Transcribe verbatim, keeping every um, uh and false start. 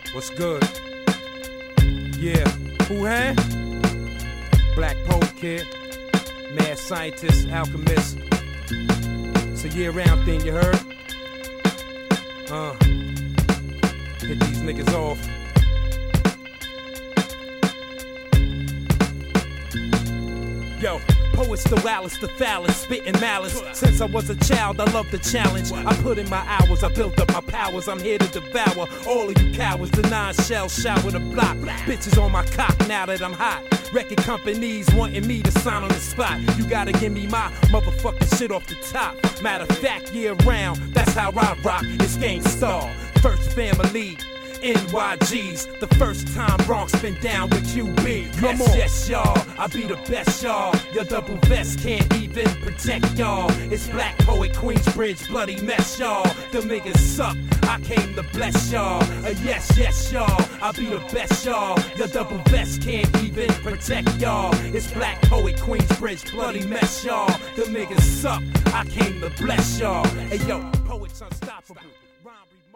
What's good? Yeah, who had? Black poet kid, mad scientist, alchemist. It's a year-round thing, you heard? Uh, hit these niggas off. Yo, poets the wildest, the foulest, spitting malice. Since I was a child, I loved the challenge. I put in my hours, I built up my powers. I'm here to devour all of you cowards. The nine-shell shower the block. Bitches on my cock now that I'm hot. Record companies wanting me to sign on the spot. You gotta give me my motherfucking shit off the top. Matter of fact, year round, that's how I rock. It's Gang Starr, First Family, N Y Gs, the first time Bronx been down with Q B. Come yes, on. Yes, y'all, I be the best, y'all. Your double vest can't even protect y'all. It's Black Poet, Queensbridge, bloody mess, y'all. Them niggas suck, I came to bless y'all. Uh, yes, yes, y'all, I be the best, y'all. Your double vest can't even protect y'all. It's Black Poet, Queensbridge, bloody mess, y'all. Them niggas suck, I came to bless y'all. Hey yo, poets unstoppable. Rhyme